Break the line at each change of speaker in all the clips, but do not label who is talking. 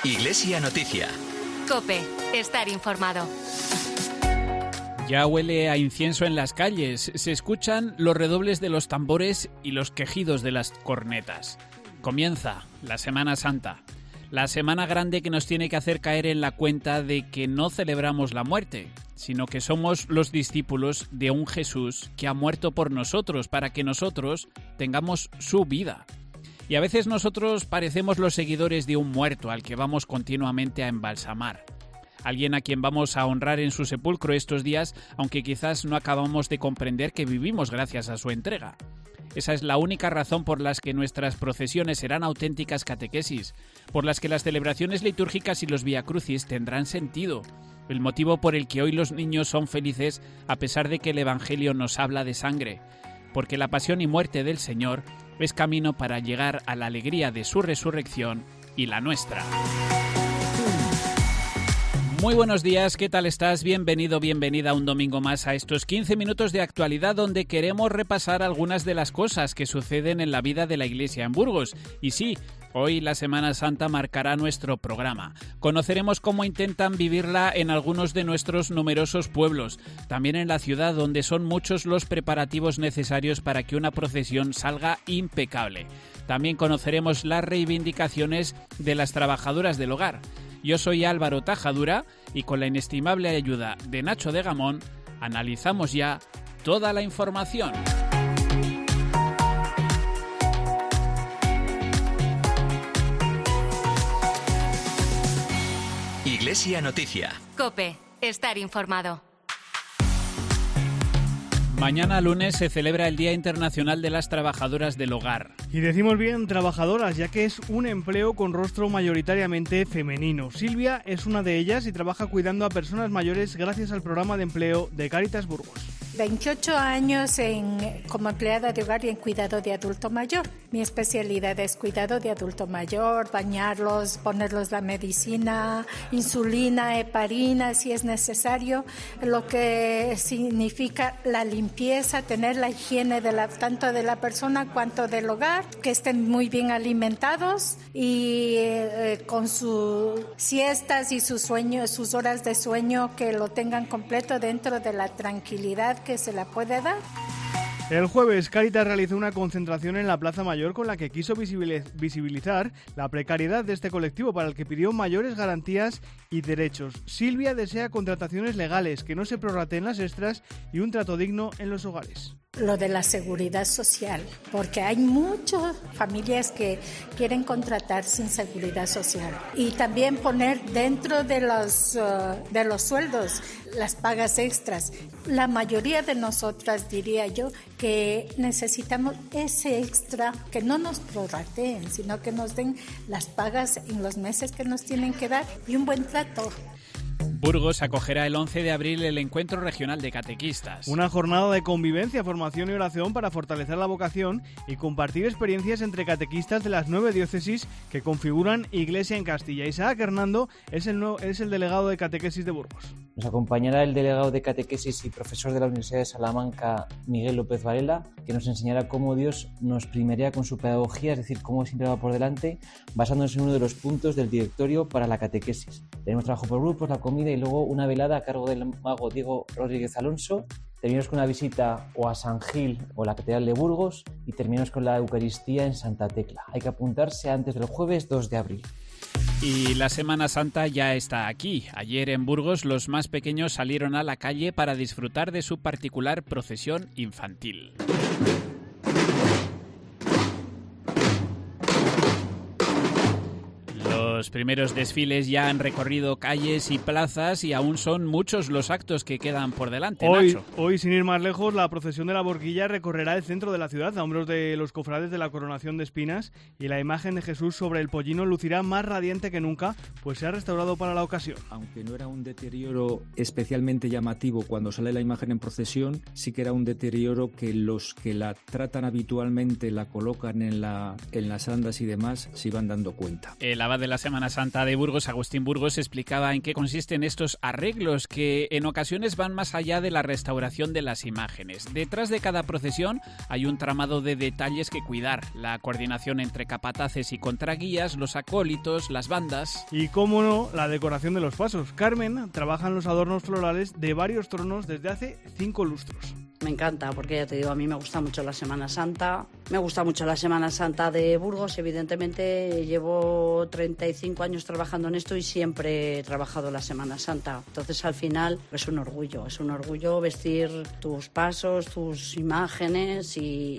Iglesia Noticia.
COPE. Estar informado.
Ya huele a incienso en las calles, se escuchan los redobles de los tambores y los quejidos de las cornetas. Comienza la Semana Santa, la semana grande que nos tiene que hacer caer en la cuenta de que no celebramos la muerte, sino que somos los discípulos de un Jesús que ha muerto por nosotros para que nosotros tengamos su vida. Y a veces nosotros parecemos los seguidores de un muerto al que vamos continuamente a embalsamar. Alguien a quien vamos a honrar en su sepulcro estos días, aunque quizás no acabamos de comprender que vivimos gracias a su entrega. Esa es la única razón por las que nuestras procesiones serán auténticas catequesis, por las que las celebraciones litúrgicas y los viacrucis tendrán sentido, el motivo por el que hoy los niños son felices a pesar de que el Evangelio nos habla de sangre, porque la pasión y muerte del Señor es camino para llegar a la alegría de su resurrección y la nuestra. Muy buenos días, ¿qué tal estás? Bienvenido, bienvenida un domingo más a estos 15 minutos de actualidad donde queremos repasar algunas de las cosas que suceden en la vida de la Iglesia en Burgos. Y sí, hoy la Semana Santa marcará nuestro programa. Conoceremos cómo intentan vivirla en algunos de nuestros numerosos pueblos, también en la ciudad donde son muchos los preparativos necesarios para que una procesión salga impecable. También conoceremos las reivindicaciones de las trabajadoras del hogar. Yo soy Álvaro Tajadura y con la inestimable ayuda de Nacho de Gamón analizamos ya toda la información.
Iglesia Noticia.
COPE. Estar informado.
Mañana lunes se celebra el Día Internacional de las Trabajadoras del Hogar.
Y decimos bien trabajadoras, ya que es un empleo con rostro mayoritariamente femenino. Silvia es una de ellas y trabaja cuidando a personas mayores gracias al programa de empleo de Cáritas Burgos.
28 años como empleada de hogar y en cuidado de adulto mayor. Mi especialidad es cuidado de adulto mayor, bañarlos, ponerlos la medicina, insulina, heparina si es necesario, lo que significa la limpieza, tener la higiene tanto de la persona cuanto del hogar, que estén muy bien alimentados y con sus siestas y sus sueños, sus horas de sueño, que lo tengan completo dentro de la tranquilidad que se la puede dar.
El jueves, Cáritas realizó una concentración en la Plaza Mayor con la que quiso visibilizar la precariedad de este colectivo, para el que pidió mayores garantías y derechos. Silvia desea contrataciones legales, que no se prorrateen las extras y un trato digno en los hogares.
Lo de la seguridad social, porque hay muchas familias que quieren contratar sin seguridad social, y también poner dentro de los sueldos las pagas extras. La mayoría de nosotras, diría yo, que necesitamos ese extra, que no nos prorrateen, sino que nos den las pagas en los meses que nos tienen que dar y un buen trato.
Burgos acogerá el 11 de abril el Encuentro Regional de Catequistas.
Una jornada de convivencia, formación y oración para fortalecer la vocación y compartir experiencias entre catequistas de las 9 diócesis que configuran Iglesia en Castilla. Isaac Hernando es el delegado de catequesis de Burgos.
Nos acompañará el delegado de catequesis y profesor de la Universidad de Salamanca, Miguel López Varela, que nos enseñará cómo Dios nos primaría con su pedagogía, es decir, cómo siempre va por delante, basándose en uno de los puntos del directorio para la catequesis. Tenemos trabajo por grupos, la comida y luego una velada a cargo del mago Diego Rodríguez Alonso. Terminamos con una visita o a San Gil o la Catedral de Burgos y terminamos con la Eucaristía en Santa Tecla. Hay que apuntarse antes del jueves 2 de abril.
Y la Semana Santa ya está aquí. Ayer en Burgos los más pequeños salieron a la calle para disfrutar de su particular procesión infantil. Los primeros desfiles ya han recorrido calles y plazas y aún son muchos los actos que quedan por delante, Nacho.
Hoy, sin ir más lejos, la procesión de la Borguilla recorrerá el centro de la ciudad a hombros de los cofrades de la Coronación de Espinas, y la imagen de Jesús sobre el pollino lucirá más radiante que nunca, pues se ha restaurado para la ocasión.
Aunque no era un deterioro especialmente llamativo cuando sale la imagen en procesión, sí que era un deterioro que los que la tratan habitualmente, la colocan en las andas y demás, se iban dando cuenta.
El abad de la Semana Semana Santa de Burgos, Agustín Burgos, explicaba en qué consisten estos arreglos que en ocasiones van más allá de la restauración de las imágenes. Detrás de cada procesión hay un tramado de detalles que cuidar, la coordinación entre capataces y contraguías, los acólitos, las bandas.
Y cómo no, la decoración de los pasos. Carmen trabaja en los adornos florales de varios tronos desde hace 5 lustros.
Me encanta porque, ya te digo, a mí me gusta mucho la Semana Santa. Me gusta mucho la Semana Santa de Burgos. Evidentemente llevo 35 años trabajando en esto y siempre he trabajado la Semana Santa. Entonces, al final, es un orgullo vestir tus pasos, tus imágenes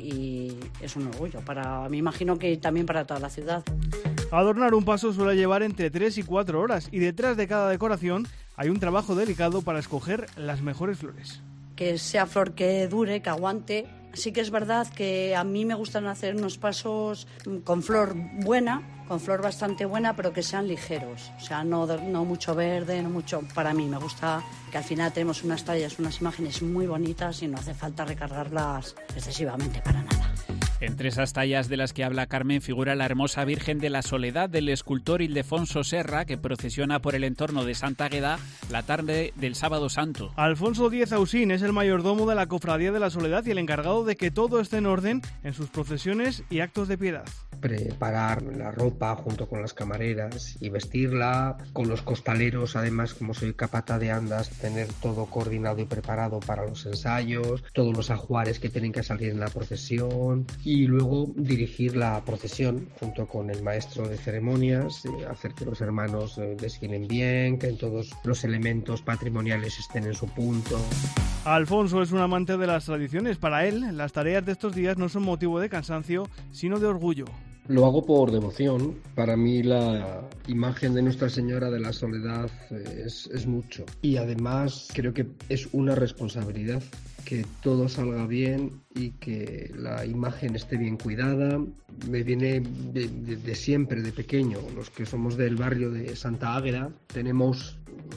y es un orgullo. Me imagino que también para toda la ciudad.
Adornar un paso suele llevar entre 3 y 4 horas y detrás de cada decoración hay un trabajo delicado para escoger las mejores flores.
Que sea flor que dure, que aguante. Sí que es verdad que a mí me gustan hacer unos pasos con flor buena, con flor bastante buena, pero que sean ligeros. O sea, no mucho verde, no mucho. Para mí me gusta que al final tenemos unas tallas, unas imágenes muy bonitas y no hace falta recargarlas excesivamente para nada.
Entre esas tallas de las que habla Carmen figura la hermosa Virgen de la Soledad del escultor Ildefonso Serra, que procesiona por el entorno de Santa Águeda la tarde del Sábado Santo.
Alfonso Díez Ausín es el mayordomo de la Cofradía de la Soledad y el encargado de que todo esté en orden en sus procesiones y actos de piedad.
Preparar la ropa junto con las camareras y vestirla, con los costaleros, además, como soy capata de andas, tener todo coordinado y preparado para los ensayos, todos los ajuares que tienen que salir en la procesión y luego dirigir la procesión junto con el maestro de ceremonias, hacer que los hermanos desfilen bien, que todos los elementos patrimoniales estén en su punto.
Alfonso es un amante de las tradiciones. Para él, las tareas de estos días no son motivo de cansancio, sino de orgullo.
Lo hago por devoción. Para mí la imagen de Nuestra Señora de la Soledad es mucho. Y además creo que es una responsabilidad que todo salga bien y que la imagen esté bien cuidada. Me viene de siempre, de pequeño. Los que somos del barrio de Santa Águeda tenemos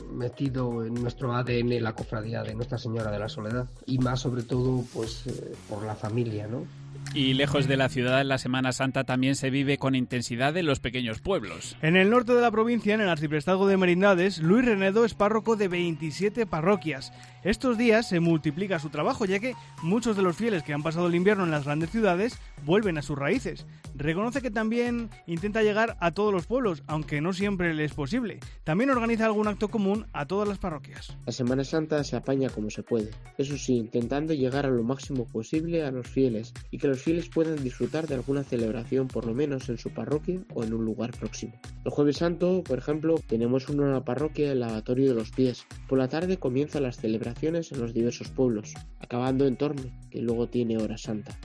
metido en nuestro ADN la cofradía de Nuestra Señora de la Soledad. Y más sobre todo pues por la familia, ¿no?
Y lejos de la ciudad, en la Semana Santa también se vive con intensidad en los pequeños pueblos.
En el norte de la provincia, en el arciprestazgo de Merindades, Luis Renedo es párroco de 27 parroquias. Estos días se multiplica su trabajo, ya que muchos de los fieles que han pasado el invierno en las grandes ciudades vuelven a sus raíces. Reconoce que también intenta llegar a todos los pueblos, aunque no siempre le es posible. También organiza algún acto común a todas las parroquias.
La Semana Santa se apaña como se puede, eso sí, intentando llegar a lo máximo posible a los fieles y que los fieles puedan disfrutar de alguna celebración, por lo menos en su parroquia o en un lugar próximo. El Jueves Santo, por ejemplo, tenemos una nueva parroquia, el Lavatorio de los Pies. Por la tarde comienzan las celebraciones en los diversos pueblos, acabando en Torme, que luego tiene Hora Santa.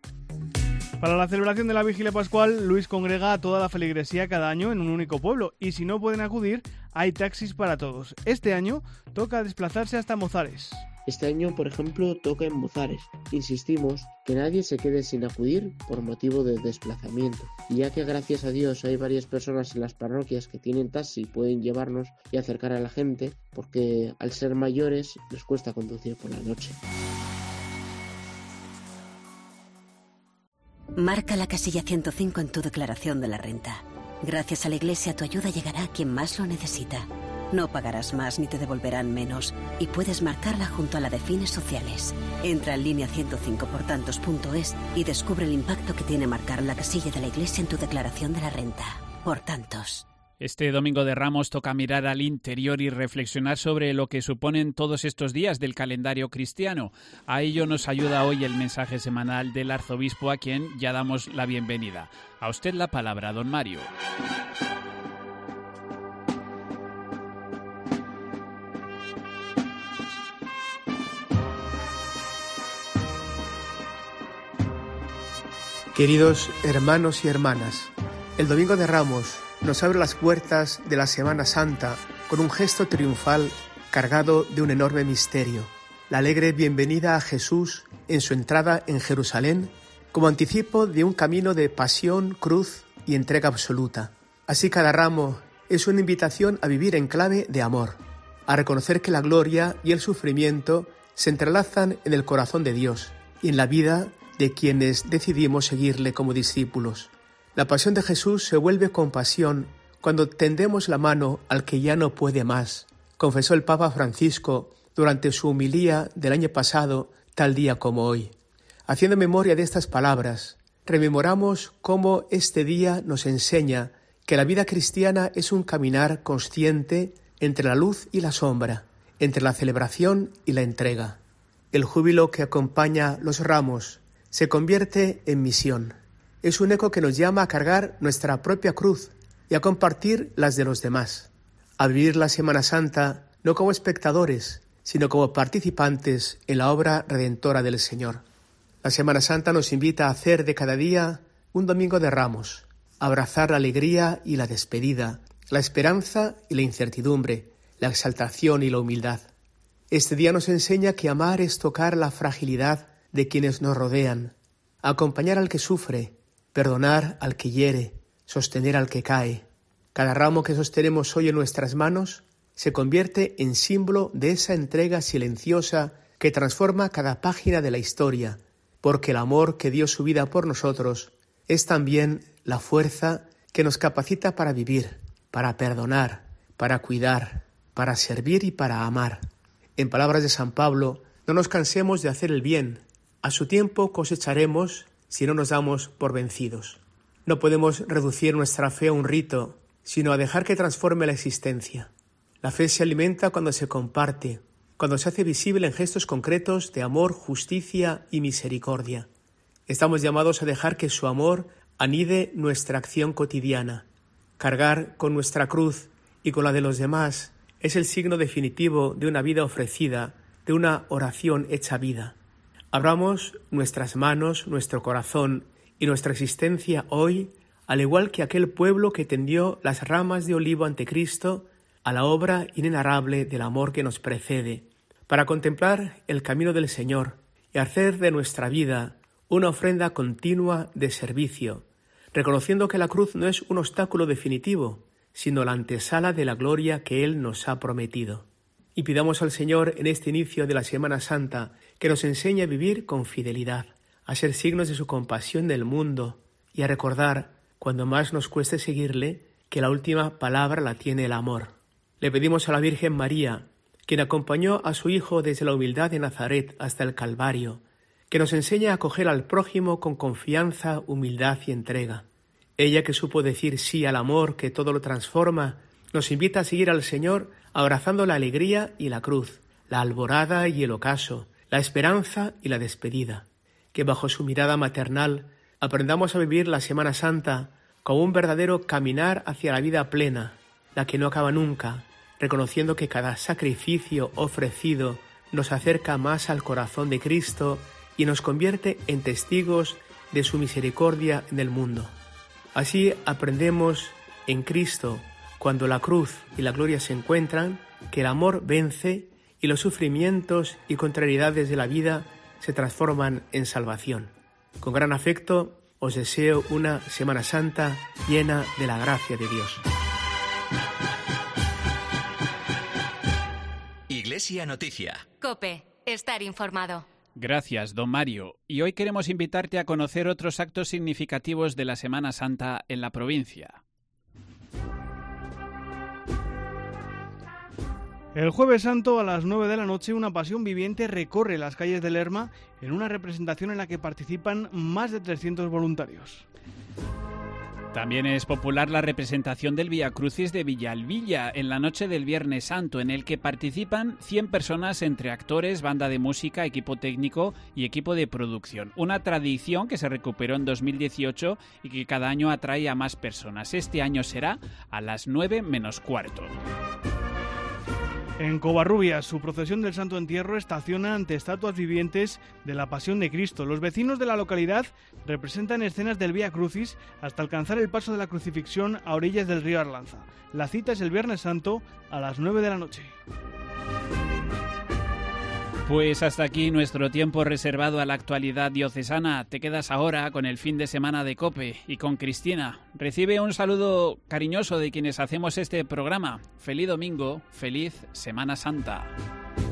Para la celebración de la Vigilia Pascual, Luis congrega a toda la feligresía cada año en un único pueblo y si no pueden acudir, hay taxis para todos. Este año toca desplazarse hasta Mozares.
Este año, por ejemplo, toca en Mozares. Insistimos que nadie se quede sin acudir por motivo de desplazamiento. Y ya que gracias a Dios hay varias personas en las parroquias que tienen taxi y pueden llevarnos y acercar a la gente, porque al ser mayores les cuesta conducir por la noche.
Marca la casilla 105 en tu declaración de la renta. Gracias a la Iglesia tu ayuda llegará a quien más lo necesita. No pagarás más ni te devolverán menos y puedes marcarla junto a la de fines sociales. Entra en línea 105portantos.es y descubre el impacto que tiene marcar la casilla de la Iglesia en tu declaración de la renta. Por tantos.
Este Domingo de Ramos toca mirar al interior y reflexionar sobre lo que suponen todos estos días del calendario cristiano. A ello nos ayuda hoy el mensaje semanal del arzobispo, a quien ya damos la bienvenida. A usted la palabra, don Mario.
Queridos hermanos y hermanas, el Domingo de Ramos nos abre las puertas de la Semana Santa con un gesto triunfal cargado de un enorme misterio. La alegre bienvenida a Jesús en su entrada en Jerusalén como anticipo de un camino de pasión, cruz y entrega absoluta. Así cada ramo es una invitación a vivir en clave de amor, a reconocer que la gloria y el sufrimiento se entrelazan en el corazón de Dios y en la vida de quienes decidimos seguirle como discípulos. La pasión de Jesús se vuelve compasión cuando tendemos la mano al que ya no puede más, confesó el Papa Francisco durante su homilía del año pasado, tal día como hoy. Haciendo memoria de estas palabras, rememoramos cómo este día nos enseña que la vida cristiana es un caminar consciente entre la luz y la sombra, entre la celebración y la entrega. El júbilo que acompaña los ramos se convierte en misión. Es un eco que nos llama a cargar nuestra propia cruz y a compartir las de los demás, a vivir la Semana Santa no como espectadores, sino como participantes en la obra redentora del Señor. La Semana Santa nos invita a hacer de cada día un domingo de Ramos, a abrazar la alegría y la despedida, la esperanza y la incertidumbre, la exaltación y la humildad. Este día nos enseña que amar es tocar la fragilidad de quienes nos rodean, acompañar al que sufre, perdonar al que hiere, sostener al que cae. Cada ramo que sostenemos hoy en nuestras manos se convierte en símbolo de esa entrega silenciosa que transforma cada página de la historia, porque el amor que dio su vida por nosotros es también la fuerza que nos capacita para vivir, para perdonar, para cuidar, para servir y para amar. En palabras de San Pablo, no nos cansemos de hacer el bien. A su tiempo cosecharemos si no nos damos por vencidos. No podemos reducir nuestra fe a un rito, sino a dejar que transforme la existencia. La fe se alimenta cuando se comparte, cuando se hace visible en gestos concretos de amor, justicia y misericordia. Estamos llamados a dejar que su amor anide nuestra acción cotidiana. Cargar con nuestra cruz y con la de los demás es el signo definitivo de una vida ofrecida, de una oración hecha vida. Abramos nuestras manos, nuestro corazón y nuestra existencia hoy, al igual que aquel pueblo que tendió las ramas de olivo ante Cristo, a la obra inenarrable del amor que nos precede, para contemplar el camino del Señor y hacer de nuestra vida una ofrenda continua de servicio, reconociendo que la cruz no es un obstáculo definitivo, sino la antesala de la gloria que Él nos ha prometido. Y pidamos al Señor en este inicio de la Semana Santa que nos enseñe a vivir con fidelidad, a ser signos de su compasión del mundo y a recordar, cuando más nos cueste seguirle, que la última palabra la tiene el amor. Le pedimos a la Virgen María, quien acompañó a su Hijo desde la humildad de Nazaret hasta el Calvario, que nos enseñe a acoger al prójimo con confianza, humildad y entrega. Ella que supo decir sí al amor que todo lo transforma, nos invita a seguir al Señor abrazando la alegría y la cruz, la alborada y el ocaso, la esperanza y la despedida. Que bajo su mirada maternal aprendamos a vivir la Semana Santa como un verdadero caminar hacia la vida plena, la que no acaba nunca, reconociendo que cada sacrificio ofrecido nos acerca más al corazón de Cristo y nos convierte en testigos de su misericordia en el mundo. Así aprendemos en Cristo, cuando la cruz y la gloria se encuentran, que el amor vence y los sufrimientos y contrariedades de la vida se transforman en salvación. Con gran afecto os deseo una Semana Santa llena de la gracia de Dios.
Iglesia Noticia.
COPE. Estar informado.
Gracias, don Mario. Y hoy queremos invitarte a conocer otros actos significativos de la Semana Santa en la provincia.
El Jueves Santo a las 9 de la noche, una pasión viviente recorre las calles de Lerma en una representación en la que participan más de 300 voluntarios.
También es popular la representación del Vía Crucis de Villalbilla en la noche del Viernes Santo, en el que participan 100 personas entre actores, banda de música, equipo técnico y equipo de producción. Una tradición que se recuperó en 2018 y que cada año atrae a más personas. Este año será a las 9 menos cuarto.
En Covarrubias, su procesión del Santo Entierro estaciona ante estatuas vivientes de la Pasión de Cristo. Los vecinos de la localidad representan escenas del Vía Crucis hasta alcanzar el paso de la crucifixión a orillas del río Arlanza. La cita es el Viernes Santo a las 9 de la noche.
Pues hasta aquí nuestro tiempo reservado a la actualidad diocesana. Te quedas ahora con el fin de semana de COPE y con Cristina. Recibe un saludo cariñoso de quienes hacemos este programa. Feliz domingo, feliz Semana Santa.